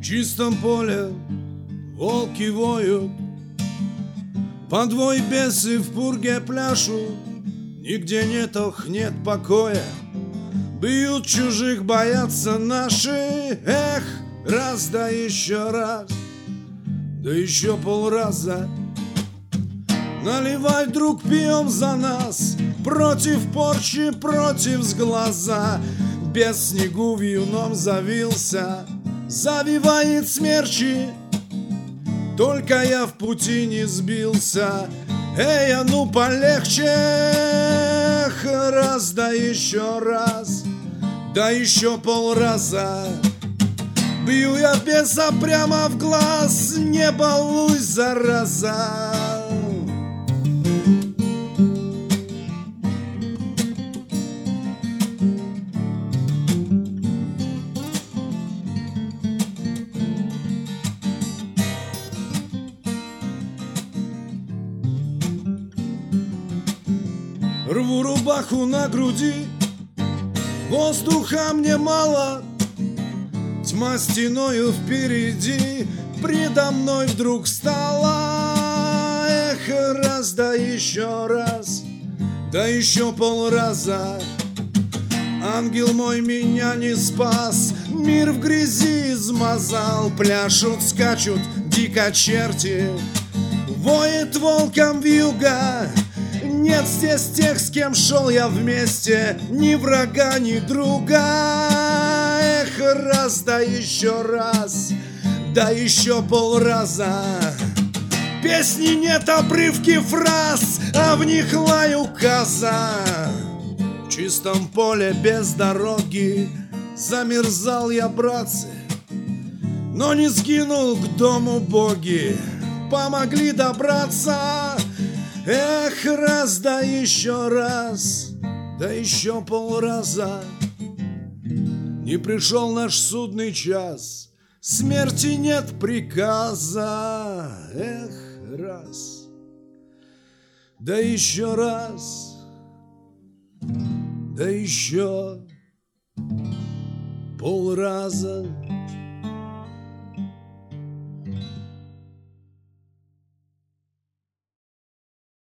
чистом поле волки воют, подвой бесы в пурге пляшут, нигде нет ох, нет покоя. Бьют чужих, боятся наши. Эх, раз да еще раз, да еще полраза. Наливай, друг, пьем за нас, против порчи, против сглаза. Без снегу вьюном завился, завивает смерчи. Только я в пути не сбился. Эй, а ну полегче. Эх, раз да еще раз, да еще полраза. Бью я беса прямо в глаз, не балуй, зараза. Рву рубаху на груди, воздуха мне мало. Тьма стеною впереди, предо мной вдруг стала. Эх, раз да еще раз, да еще полраза. Ангел мой меня не спас, мир в грязи измазал. Пляшут, скачут дико черти, воет волком вьюга. Нет здесь тех, с кем шел я вместе, ни врага, ни друга. Эх, раз да еще раз, да еще полраза. Песни нет, обрывки фраз, а в них лай указа. В чистом поле без дороги замерзал я, братцы, но не сгинул, к дому боги помогли добраться. Эх, раз да еще раз, да еще полраза. Не пришел наш судный час, смерти нет приказа. Эх, раз, да еще раз, да еще полраза.